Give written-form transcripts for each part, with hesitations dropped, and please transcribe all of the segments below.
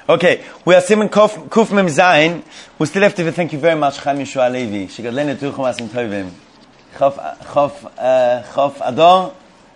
Okay, we are Simon Kuf Mem Zayin. We still have to thank you very much, Chaim Yeshua Levi. Shigadlenu Tuchum Asim Tovim. Chof Ador.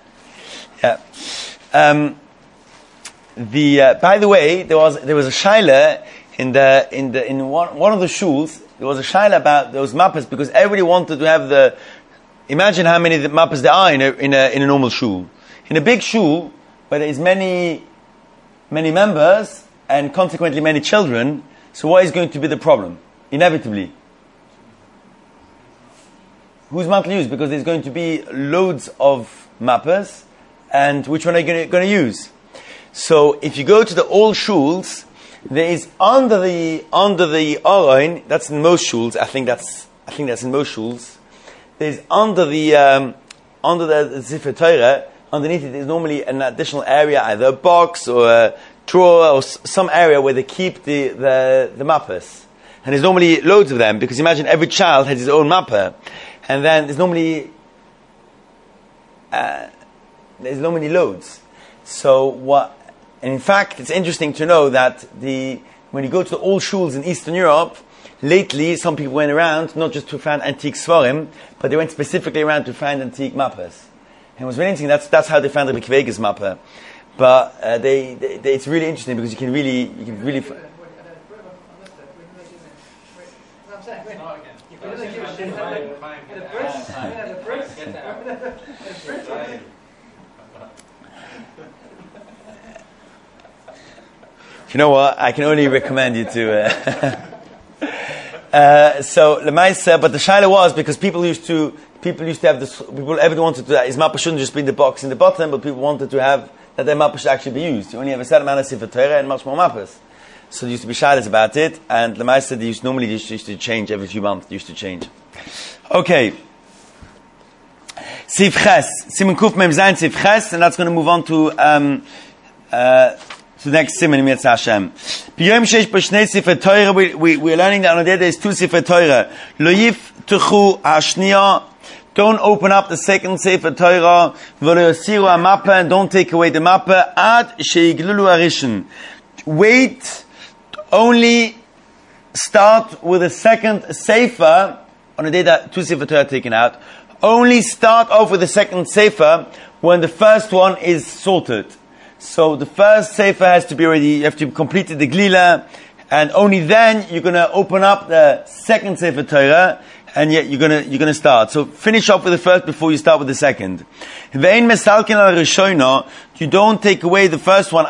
Yeah. By the way, there was a shaila in one of the shuls. There was a shaila about those mappas because everybody wanted to have the. Imagine how many mappas there are in a normal shul. In a big shul where there is many members and consequently many children. So what is going to be the problem? Inevitably, whose map to use? Because there's going to be loads of mappas, and which one are you going to use? So if you go to the old shuls, there is under the Aron. That's in most shuls. I think that's in most shuls. There's under the Sefer Torah. Underneath it is normally an additional area, either a box or a drawer or some area where they keep the mappas. And there's normally loads of them because imagine every child has his own mappa, and then there's normally loads. So what? And in fact, it's interesting to know that when you go to the old shuls in Eastern Europe, lately some people went around not just to find antique svarim, but they went specifically around to find antique mappas. And it was really interesting. That's how they found the Rebbe Vega's mappa. But it's really interesting because you can really. You know what? I can only recommend you to. So Lemaisa, but the shaila was because people used to have this. Everyone wanted to. His mappa shouldn't just be in the box in the bottom, but people wanted to have that their mappa should actually be used. You only have a certain amount of Sefer Torah and much more mappas. So there used to be shailas about it, and Lemaisa they used to change every few months. They used to change. Okay. Sif Ches, Simon Kuf Mem Zayin Sif Ches, and that's going to move on to the next Simon in Mitzvah Hashem. B'yom sheish b'shnei Sefer Torah, we're learning that on the day there is two Sefer Torah. Lo yiftuchu ha'shniya, don't open up the second Sefer Torah. V'lo yosiru ha'mappa, and don't take away the mappa. Ad sheyiglulu harishon. Wait, only start with the second Sefer on the day that two Sefer Torah are taken out. Only start off with the second Sefer when the first one is sorted. So the first Sefer has to be ready, you have to complete the Glila, and only then you're going to open up the second Sefer Torah, and yet you're going to start. So finish off with the first before you start with the second. You don't take away the first one.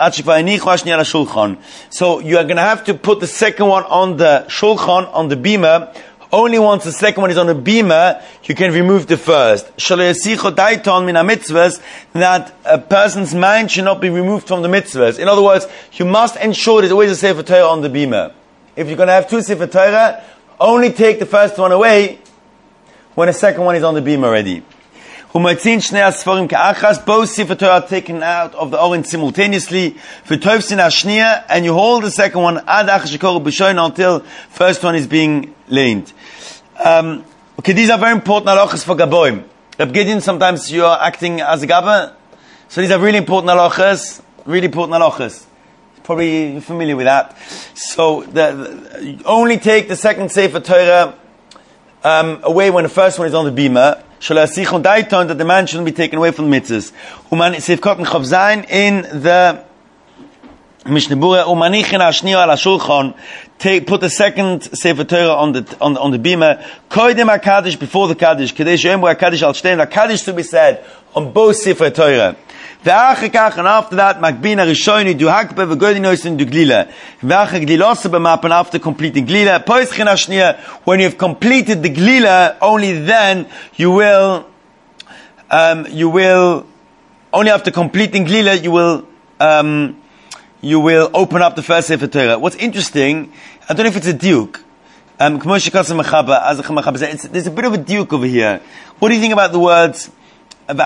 So you are going to have to put the second one on the shulchan, on the bima. Only once the second one is on a bima, you can remove the first. That a person's mind should not be removed from the mitzvahs. In other words, you must ensure there's always a Sefer Torah on the bima. If you're going to have two Sefer Torah, only take the first one away when the second one is on the bima already. Both Sefer Torah are taken out of the Oren simultaneously. And you hold the second one until first one is being laid. Okay, these are very important halachas for Gaboim. Reb Gideon, sometimes you are acting as a Gabba. So these are really important halachas. Really important halachas. Probably you're familiar with that. So you only take the second Sefer Torah away when the first one is on the bima. That the man shouldn't be taken away from the mitzvahs. In the Mishnah Berurah, put the second Sefer Torah on the bima. Before the kaddish, the kaddish to be said on both Sefer Torah. And after that, and after completing glila, when you have completed the glila, only then you will only after completing glila you will open up the first Sefer Torah. What's interesting, I don't know if it's a diuk. There's a bit of a diuk over here. What do you think about the words? When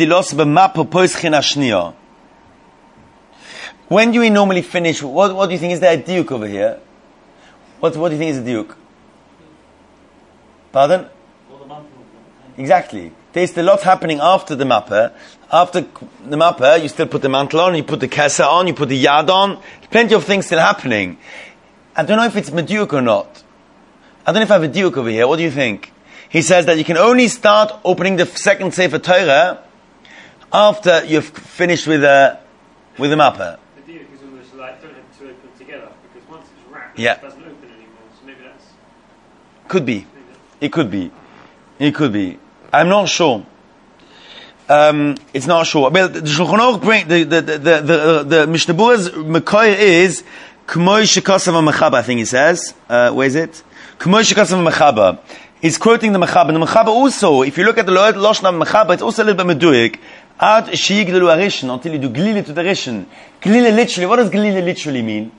do we normally finish? What do you think is there a diuk over here? What do you think is a diuk? Pardon? Exactly. there's a lot happening after the mapper. After the mapper, you still put the mantle on, you put the kesa on, you put the yad on. Plenty of things still happening. I don't know if it's meduk or not. I don't know if I have a diuk over here. What do you think? He says that you can only start opening the second Sefer Torah after you've finished with the mapper. The diuk is almost like don't have to open together, because once it's wrapped, Yeah. it doesn't open anymore. So maybe that's... Could be. It could be. It could be. I'm not sure. It's not sure. But the Shulchan Aruch bring the Mishnah Berurah's Mekoyer is K'moi shekasav ha'mechaba, I think he says. Where is it? K'moi shekasav ha'mechaba. He's quoting the Mechaba. And the Mechaba also, if you look at the Lashon of Mechaba, it's also a little bit meduik. Ad sheyigdalu harishin, until you do glila to the rishin. Glila literally, what does glila literally mean?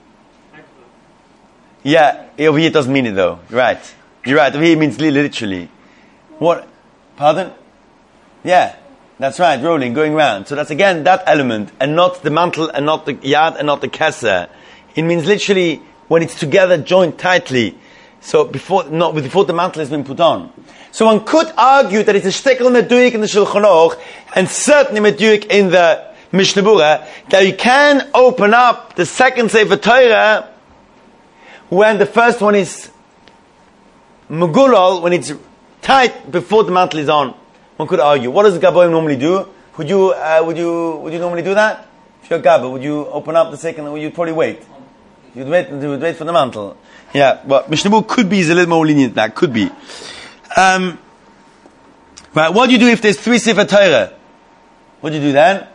Yeah, over here it doesn't mean it though. You're right. You're right. Over here it means glila literally. What? Pardon? Yeah. That's right, rolling, going round. So that's again that element, and not the mantle, and not the yad, and not the keser. It means literally when it's together, joined tightly. So before the mantle has been put on. So one could argue that it's a shtickle meduik in the Shulchan Aruch, and certainly meduik in the Mishnah Berurah, that you can open up the second Sefer Torah when the first one is megulal, when it's tight before the mantle is on. One could argue. What does the Gaboim normally do? Would you normally do that? If you're a Gabo, would you open up the second, or would you probably wait? You'd wait for the mantle. Yeah, but Mishnah Berurah could be a little more lenient than that. Could be. Right, what do you do if there's 3 Sefer Torah? What do you do then?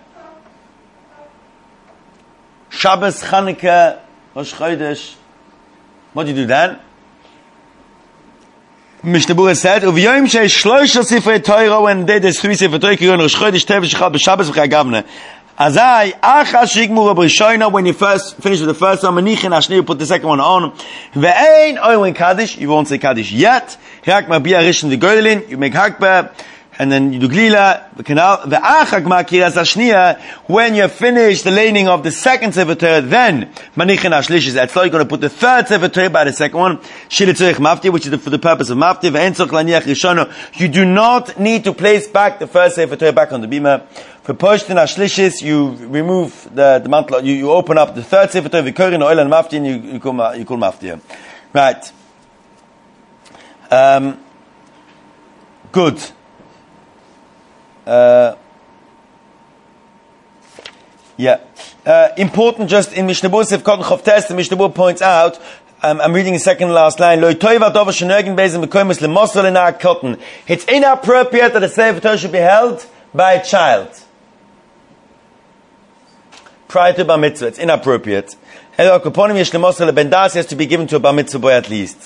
Shabbos, Chanukah, Rosh Chodesh. What do you do then? Mishnah Berurah said, "Uv'yom she'esh shloisha sifrei Torah, when there's 3 Sefer Torah, kigon Rosh Chodesh, Teves, Shechal, B'Shabbos, V'Chagavne. Azai, achas shigmur b'Rishona, when you first finish with the first one, Manichin Ashni, you put the second one on. Ve'ein oilen Kaddish, you won't say Kaddish yet. Hak mabia rishon the Goylin, you make Hakba, and then you do Glila, the canal. Ve'achak makiras Ashniya, when you finish the laning of the second Sefer Torah, then Manichin Ashlish is etzlo, you're going to put the third Sefer Torah by the second one, Shilitzurich Mafti, which is for the purpose of Mafti. Ve'en tzorich laniach Rishona, you do not need to place back the first Sefer Torah back on the bima. For Poshtin Ashlishis, you remove the mantle, you open up the third Sefer Torah, V'korin, Oil and Mafti, and you call Mafti. Right. Good. Important just in Mishnah Berurah, Sif Kotten Chof Tes, the Mishnah Berurah points out, I'm reading the second to last line, It's inappropriate that a Sefer Torah should be held by a child prior to Bar Mitzvah. It's inappropriate. He has to be given to a Bar Mitzvah boy at least.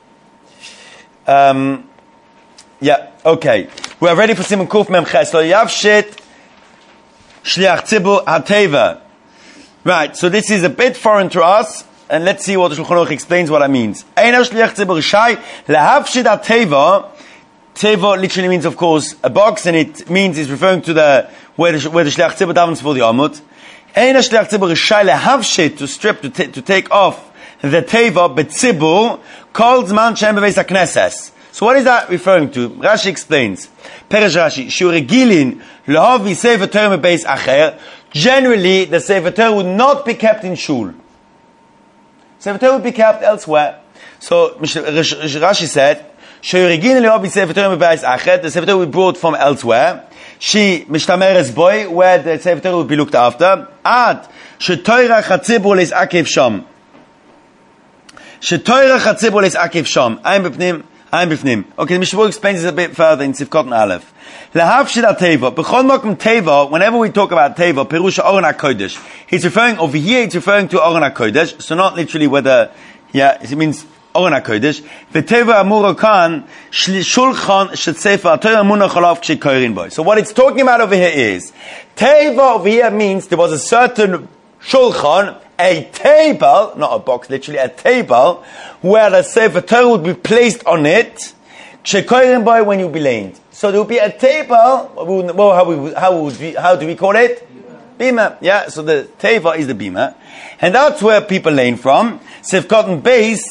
Okay. We are ready for Simon Kuf Mem Ches. Lo Yavshit Shliach Tzibur HaTeva. Right, so this is a bit foreign to us, and let's see what the Shulchan Aruch explains what that means. Eina Shliach Tzibur Shai Lehavshit HaTeva. Teva literally means, of course, a box, and it means it's referring to where the Shliach Tzibur davens for the Amud. Eina Shliach Tzibur Shai Lehavshit, to strip, to take off the Teva, but Tzibur, called Zman Shem Bebeis HaKnesses. So what is that referring to? Rashi explains. Peresh Rashi, Shuregilin Lahavi Sefer Torah Bebeis Acher. Generally, the Sefer Torah would not be kept in Shul. Sefer Torah would be kept elsewhere. So Rashi said, Shuregilin Lahavi Sefer Torah Bebeis Acher. The Sefer Torah would be brought from elsewhere. She Mishtameres boy, where the Sefer Torah would be looked after. Ad Shetoira Chatzibur Leis Akev Sham. Shetoira Chatzibur Leis Akev Sham. I'm bifnim. Okay, the Mishnah Berurah explains this a bit further in Sifkot Aleph. Lahavshid Teva. B'chol makom Teva. Whenever we talk about Teva, Perusha Oren HaKodesh. He's referring over here. It's referring to Oren HaKodesh. So not literally whether. Yeah, it means Oren HaKodesh. V'Teva Amuro Kan Shulchan Shetsefer Torah Munach Alav K'Shekorin Boy. So what it's talking about over here is Teva over here means there was a certain Shulchan, a table, not a box, literally a table, where the Sefer Torah would be placed on it, by when you be laid. So there would be a table, how do we call it? Bima. Yeah, so the table is the bima. And that's where people lane from. Sefkot and base,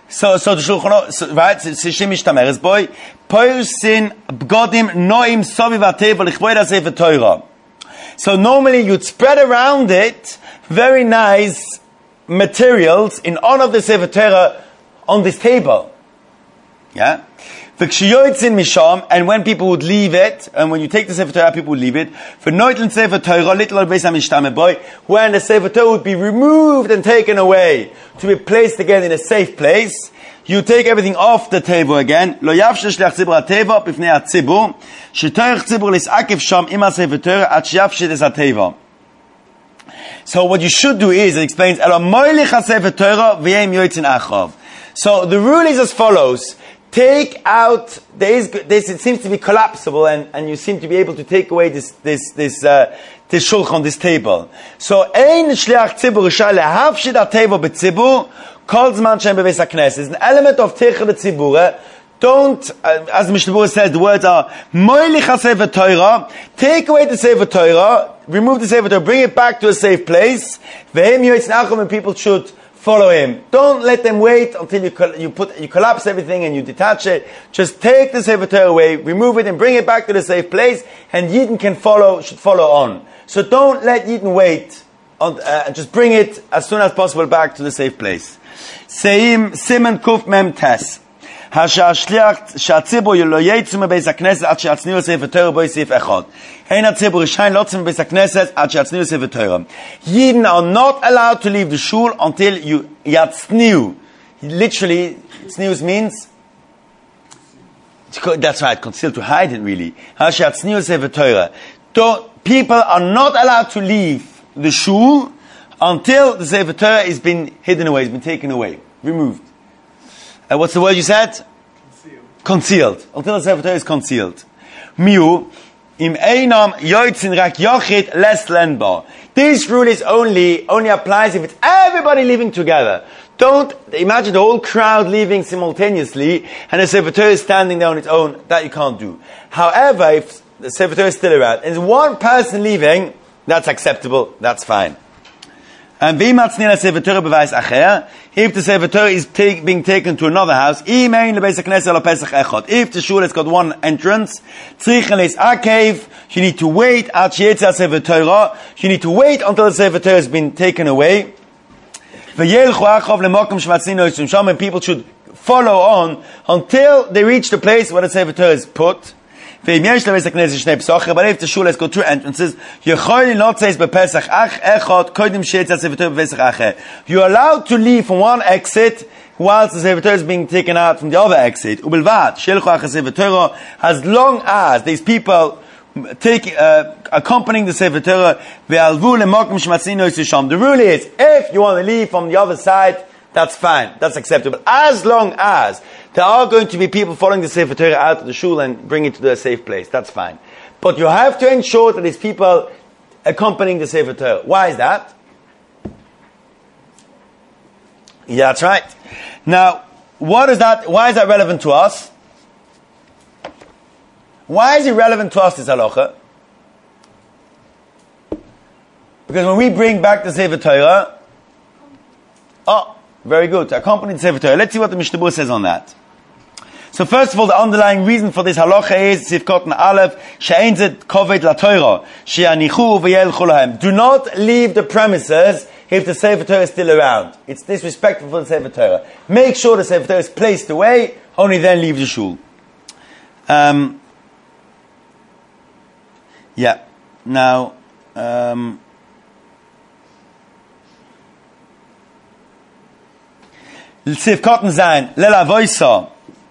So the Shulchan Aruch, right? Shim Mishtameres boy. Poirsin bgodim noim soviv ateva lichvoid Sefer Torah. So normally you'd spread around it very nice materials in honor of the Sefer Torah on this table. Yeah? And when people would leave it, and when you take the Sefer Torah, people would leave it. For Noitlin Sefer Torah, little Beis HaMishtame boy, when the Sefer Torah would be removed and taken away to be placed again in a safe place, you take everything off the table again. Lo yavshe shliach tzibur hateva b'fnei hatzibur, shetorach tzibur lis'akev sham ima Sefer Torah at sheyavshe des hateva. So what you should do is, it explains, Elo moilich ha-Sefer Torah v'yem yoitzin achav. So the rule is as follows. Take out, it seems to be collapsible and you seem to be able to take away this shulchan, this table. So, ein shliach tzibur rishai lehavshid ha-teva b'tzibur, kol zman shem bebeis hakneses. It's an element of teicha l'tzibur. Don't, as the Mishnah Berurah says, the words are, moilich ha-Sefer Torah, take away the Sefer Torah, remove the Sefer Torah, bring it back to a safe place, v'hem yoitzin achav, and people should follow him. Don't let them wait until you collapse everything and you detach it. Just take the Sefer Torah away, remove it and bring it back to the safe place, and Yidden should follow on. So don't let Yidden wait, just bring it as soon as possible back to the safe place. Seim Siman Kuf Mem Tes. השליח שהציבור לא יצא מבית הכנסת עד שיצניעו ספר תורה בו סעיף אחד. אין הציבור רשאי לא יצא מבית הכנסת עד שיצניעו ספר תורה. Yidden are not allowed to leave the shul until you yatzniu. Literally, tznius means, that's right, conceal, to hide it really. Hashatzniu sefer Torah. People are not allowed to leave the shul until the sefer Torah has been hidden away, has been taken away, removed. What's the word you said? Concealed. Until the Sefer Torah is concealed. Miu, im einam yoitzin rak yochid les lenbar. This rule is only applies if it's everybody living together. Don't imagine the whole crowd leaving simultaneously and the Sefer Torah is standing there on its own. That you can't do. However, if the Sefer Torah is still around and there's one person leaving, that's acceptable. That's fine. And if the Sefer Torah is being taken to another house, if the shul has got one entrance, you need to wait until the Sefer Torah has been taken away. And people should follow on until they reach the place where the Sefer Torah is put. But if the shul has got two entrances, you're allowed to leave from one exit whilst the Sefer Torah is being taken out from the other exit. As long as these people accompanying the Sefer Torah, the rule is, if you want to leave from the other side, that's fine, that's acceptable. As long as there are going to be people following the Sefer Torah out of the shul and bring it to the safe place, that's fine. But you have to ensure that there's people accompanying the Sefer Torah. Why is that? Yeah, that's right. Now, why is that relevant to us? Why is it relevant to us, this halacha? Because when we bring back the Sefer Torah, very good, to accompany the Sefer Torah. Let's see what the Mishnah Berurah says on that. So first of all, the underlying reason for this halacha is Sivkot Aleph she'ein zed koved la Torah she'anichu v'yelchu lahem. Do not leave the premises if the Sefer Torah is still around. It's disrespectful for the Sefer Torah. Make sure the Sefer Torah is placed away. Only then leave the shul. Yeah. Now. Sivkot Zayin Lelavoisa.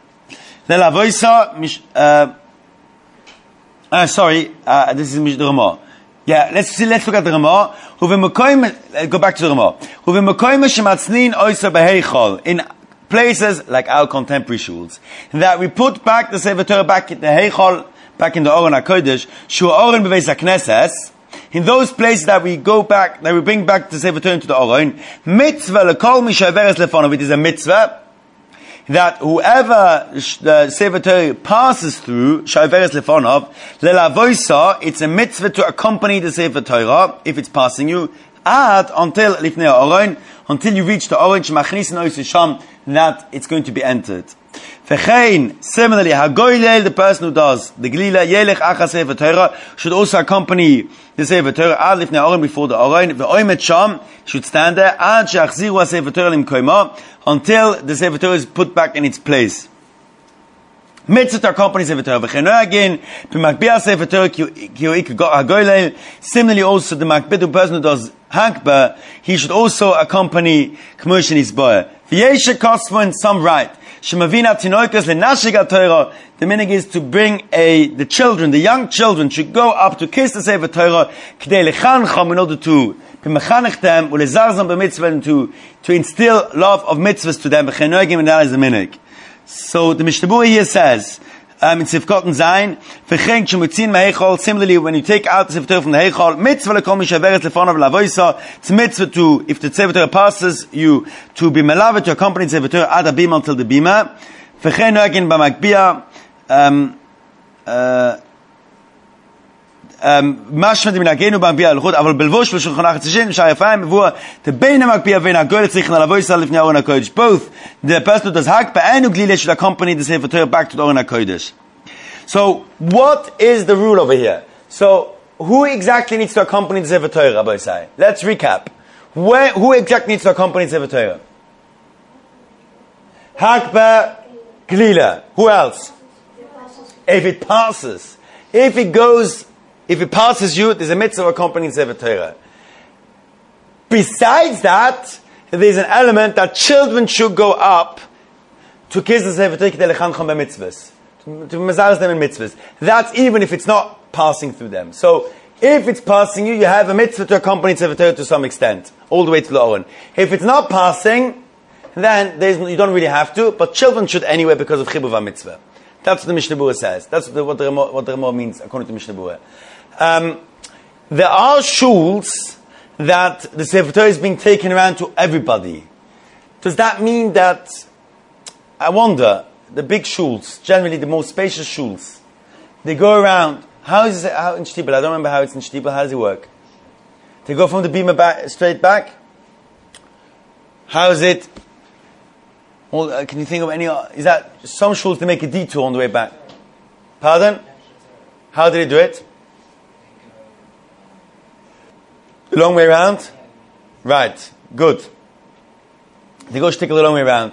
This is the Ramah. Yeah, let's look at the Ramah. Go back to the Ramah. In places like our contemporary shuls, that we put back the Sefer Torah back in the Heichal, back in the Oren HaKodesh, Shu Oren Bebeis HaKnesses, in those places that we bring back the Sefer Torah into the Oren, mitzvah lekol mi she'averes lefonav, it is a mitzvah that whoever the Sefer Torah passes through, she'averes lefonav, lelavoisa, it's a mitzvah to accompany the Sefer Torah if it's passing you, until lifnei ha'aron, until you reach the aron shemachnisin ois sham, that it's going to be entered. V'chein, similarly, hagoylel, the person who does the glila, yelech achas sefer Torah, should also accompany the sefer Torah ad lifnei ha'aron, before the aron. V'oimet sham, should stand there ad she'achziru sefer Torah limkoimo, until the sefer Torah is put back in its place. Mitzvah to accompany sefer Torah. V'cheno again, b'makbia sefer Torah ki hagoylel. Similarly, also the makbid, the person who does hakba, he should also accompany k'moshen isboah. V'yeshe kosvo, in some right. Shemavina tinoikas lenashig Torah. The minig is to bring the children, the young children, should go up to kiss the sefer Torah, k'dei lechancham, in order to b'mechanech them, ulezarzam b'mitzvah, and to instill love of mitzvahs to them. V'chenoigim, and that is the minig. So the Mishnah Berurah here says, in Sivkot and Zayin, v'chein shemutzin meheichol. Similarly, when you take out the sefer Torah from the heichol, mitzvah lekol mishaveret lefonav lavoisa. It's mitzvah to, if the sefer Torah passes you, to be melavet, to accompany the sefer Torah ad habima, until the bima. V'chein noagin b'makbia, משמע דמנהגנו במקביע הלכות, אבל בלבוש בשולחן החצי שער יפיים מבוא בין המקביע ובין הגויל צריכים לבוא ישראל לפני ארון הקודש. Both the person who does hakba and ugli should accompany the sefer Torah back to the Aron HaKodesh. So what is the rule over here? So who exactly needs to accompany the sefer Torah, Rabbi Isai? Let's recap. Who exactly needs to accompany the sefer Torah? Hakba, glila. Who else? If it passes. If it passes you, there's a mitzvah accompanying sefer Torah. Besides that, there's an element that children should go up to kiss the sefer Torah to mezalz them in mitzvahs. That's even if it's not passing through them. So, if it's passing you, you have a mitzvah to accompany sefer Torah to some extent, all the way to the Aron. If it's not passing, then you don't really have to, but children should anyway because of chibuv mitzvah. That's what the Mishnah Berurah says. That's what the Ramah means according to Mishnah Berurah. There are shuls that the sefer Torah is being taken around to everybody. Does that mean that, I wonder, the big shuls, generally the most spacious shuls, they go around, how in Shtibel? I don't remember how it's in Shtibel. How does it work? They go from the bima back, straight back? How is it? Well, can you think of any, is that, some shuls they make a detour on the way back? Pardon? How did they do it? The long way around? Right, good. They go shtickle the long way around.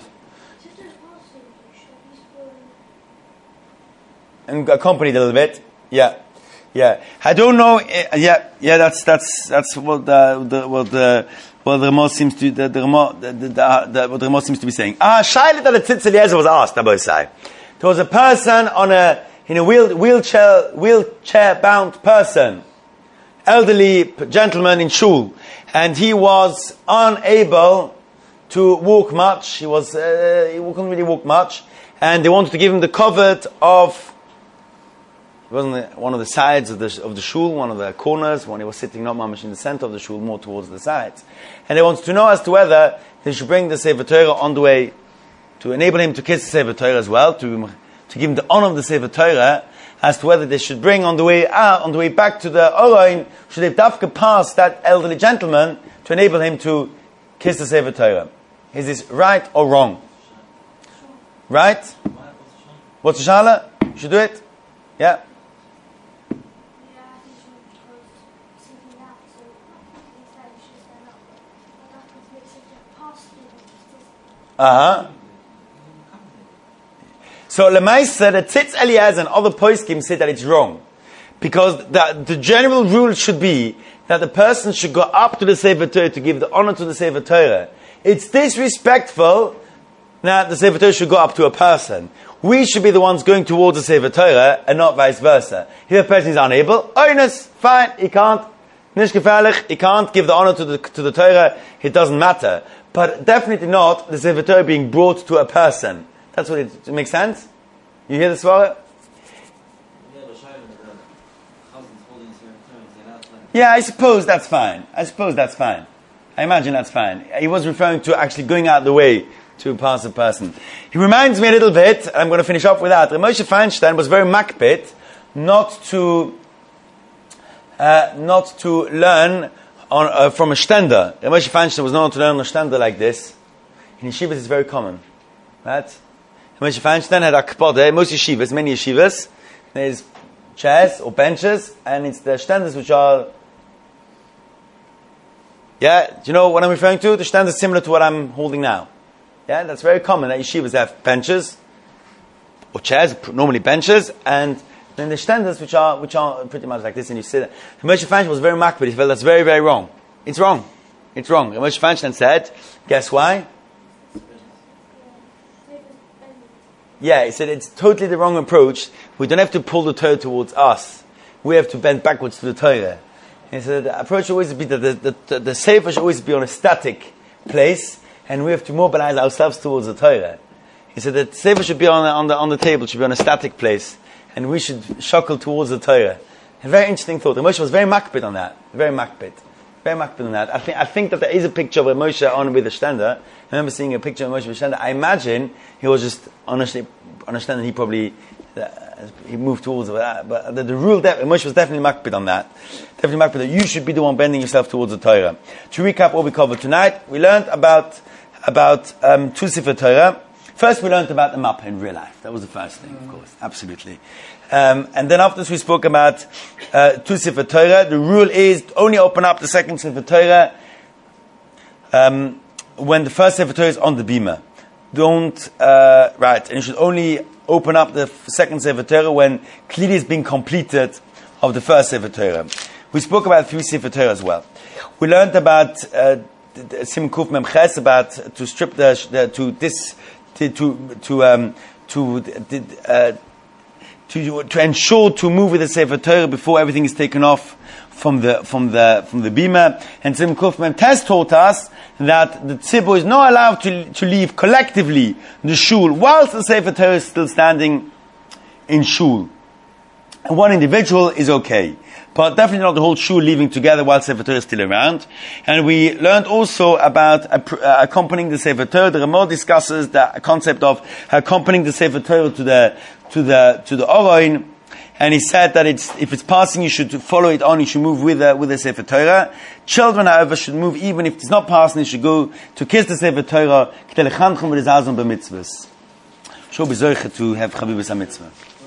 And accompanied a little bit. Yeah. I don't know, that's what the Ramah seems to, what the Ramah seems to be saying. Shaila that the Tzitz Eliezer was asked, Abba Isai. There was a person in a wheelchair bound person, elderly gentleman in shul, and he was unable to walk much. He couldn't really walk much, and they wanted to give him the covert of, it wasn't one of the sides of the shul, one of the corners, when he was sitting not mamish in the center of the shul, more towards the sides, and they wanted to know as to whether they should bring the Sefer Torah on the way to enable him to kiss the Sefer Torah as well, to give him the honor of the Sefer Torah, as to whether they should bring on the way back to the Aron, should they dafka pass that elderly gentleman to enable him to kiss the Sefer Torah. Is this right or wrong? Right? What's the shala? You should do it? Yeah? So Lemaisa, the Tzitz Eliezer and other poskim say that it's wrong, because the general rule should be that the person should go up to the Sefer Torah to give the honor to the Sefer Torah. It's disrespectful that the Sefer Torah should go up to a person. We should be the ones going towards the Sefer Torah and not vice versa. If a person is unable, oinus, fine, he can't, nish gefährlich, he can't give the honor to the Torah, it doesn't matter. But definitely not the Sefer Torah being brought to a person. That's what it makes sense? You hear the svara? Yeah, I suppose that's fine. I imagine that's fine. He was referring to actually going out the way to pass a person. He reminds me a little bit, and I'm going to finish off with that. Moshe Feinstein was very makpid not to learn from a stender. Moshe Feinstein was known to learn a stender like this. In yeshivas, it's very common, right? Moshe Feinstein had akpode. Most yeshivas, many yeshivas, there's chairs or benches, and it's the stenders which are. Yeah, do you know what I'm referring to? The stand is similar to what I'm holding now. Yeah, that's very common that yeshivas have benches or chairs, normally benches, and then the standards which are pretty much like this, and you see that. Moshe Feinstein was very makbid. He felt that's very, very wrong. It's wrong. It's wrong. And Moshe Feinstein said, guess why? Yeah, he said it's totally the wrong approach. We don't have to pull the Torah towards us. We have to bend backwards to the Torah. He said the approach should always be that the sefer should always be on a static place, and we have to mobilize ourselves towards the Torah. He said that sefer should be on the table, should be on a static place, and we should shuckle towards the Torah. A very interesting thought. And Moshe was very makbid on that. Very makbid on that. I think that there is a picture of Moshe on with a stender. I remember seeing a picture of Moshe with a stender. I imagine he was just honestly understanding. He probably he moved towards that. But the rule that Moshe was definitely makbid on that. Definitely makbid that you should be the one bending yourself towards the Torah. To recap what we covered tonight, we learned about two Sefer Torah. First, we learned about the mappa in real life. That was the first thing, of course, absolutely. And then after this, we spoke about two Sefer Torah. The rule is to only open up the second Sefer Torah when the first Sefer Torah is on the bima. And you should only open up the second Sefer Torah when clearly it's been completed of the first Sefer Torah. We spoke about three Sefer Torah as well. We learned about Sim Kuf Mem Ches, about to strip to ensure to move with the Sefer Torah before everything is taken off from the bima. And Sim Kuf Mem Tes taught us that the tzibur is not allowed to leave collectively the shul whilst the Sefer Torah is still standing in shul. And one individual is okay, but definitely not the whole shul leaving together while Sefer Torah is still around. And we learned also about accompanying the Sefer Torah. The Ramah discusses the concept of accompanying the Sefer Torah to the Oroin, and he said that if it's passing, you should follow it on. You should move with the Sefer Torah. Children, however, should move even if it's not passing. They should go to kiss the Sefer Torah. Should be zoche to have Chabibus HaMitzvah.